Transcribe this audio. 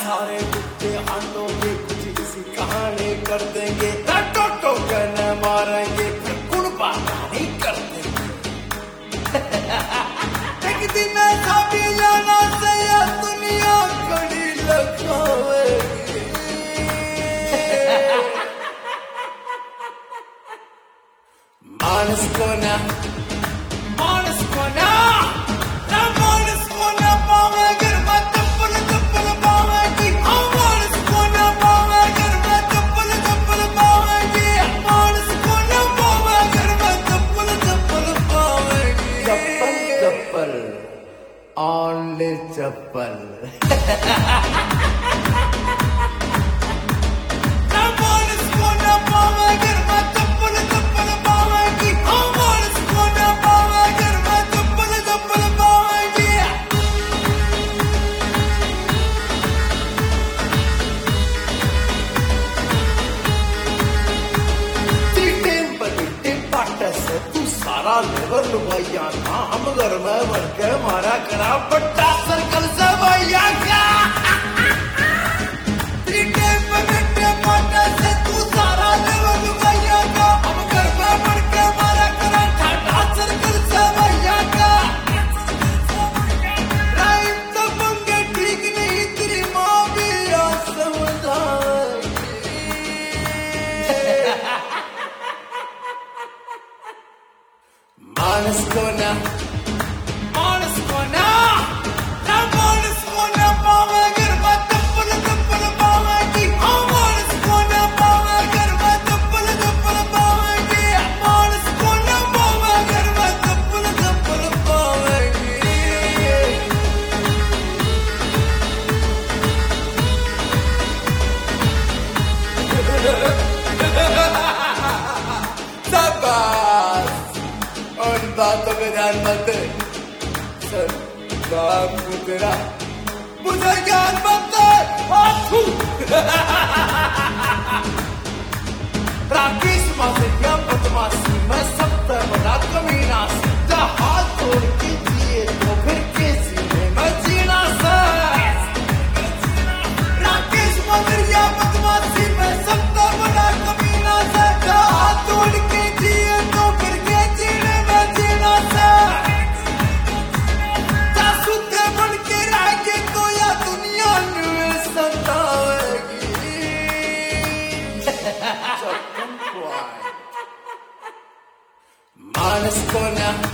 सारे कुत्ते आंटों के कुछ इसी कहानी कर देंगे, टोटो कहने मारेंगे फिर गुण बात नहीं कर देंगे। एक दिन ऐसा भी जाना से या दुनिया कड़ी लगावेगी। मानस को ना पावे गिर मैं चप्पल पावेगी। मानस को ना पावे गिर मैं चप्पल पावेगी। मानस को ना पावे गिर मैं चप्पल पावेगी। चप्पल ओनली चप्पल। मानस को ना पावे गिर मैं चप्पल पावेगी। मानस को ना पावे गिर मैं चप्पल पावेगी। से तू सारा लेवल भैया था, हम घर में भर के मारा करा बट्टा सर्कल से भैया का। से तू सारा लेवल भैया का, हम घर में भर के मारा करा ठाटा सर्कल से भैया का। राइम तो पंगे ठीक नहीं, तेरी माँ भी समझाएगी। मानस को ना पावे गिर मैं चप्पल पावेगी। मानस को ना पावे गिर मैं चप्पल पावेगी। मानस को ना पावे गिर मैं चप्पल पावेगी। और बातों में ध्यान मत दे सर, बाप को तेरा मुझे ज्ञान मत दे। राकेश मासे क्या बदमाशी, मैं सबसे बड़ा कमीना। सीधा हाथ तोड़ के जिए तो फिर के सीने में जीना सर। राकेश मासे क्या बदमाशी, मैं सबसे बड़ा कमीना। सीधा हाथ तोड़ के जिए तो फिर के जीने में जीना सर। जासूते बन के रहेंगे तो या दुनिया में सतावेगी। मानस को ना